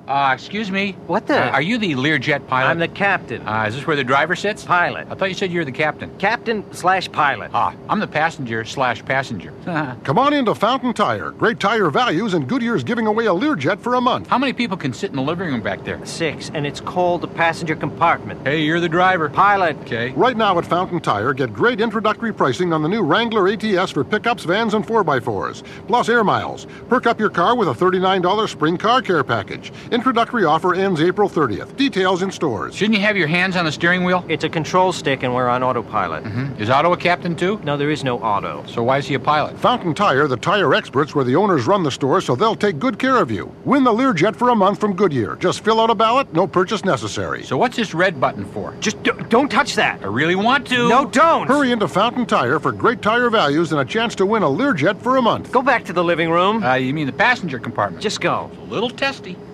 Excuse me. What the? Are you the Learjet pilot? I'm the captain. Is this where the driver sits? Pilot. I thought you said you were the captain. Captain/pilot. I'm the passenger/passenger. Come on into Fountain Tire. Great tire values, and Goodyear's giving away a Learjet for a month. How many people can sit in the living room back there? 6, and it's called the passenger compartment. Hey, you're the driver. Pilot. Okay. Right now at Fountain Tire, get great introductory pricing on the new Wrangler ATS for pickups, vans, and 4x4s, plus air miles. Perk up your car with a $39 spring car care package. Introductory offer ends April 30th. Details in stores. Shouldn't you have your hands on the steering wheel? It's a control stick, and we're on autopilot. Is Otto a captain, too? No, there is no auto. So why is he a pilot? Fountain Tire, the tire experts where the owners run the store, so they'll take good care of you. Win the Learjet for a month from Goodyear. Just fill out a ballot, no purchase necessary. So what's this red button for? Just don't touch that. I really want to. No, don't. Hurry into Fountain Tire for great tire values and a chance to win a Learjet for a month. Go back to the living room. You mean the passenger compartment? Just go. A little testy.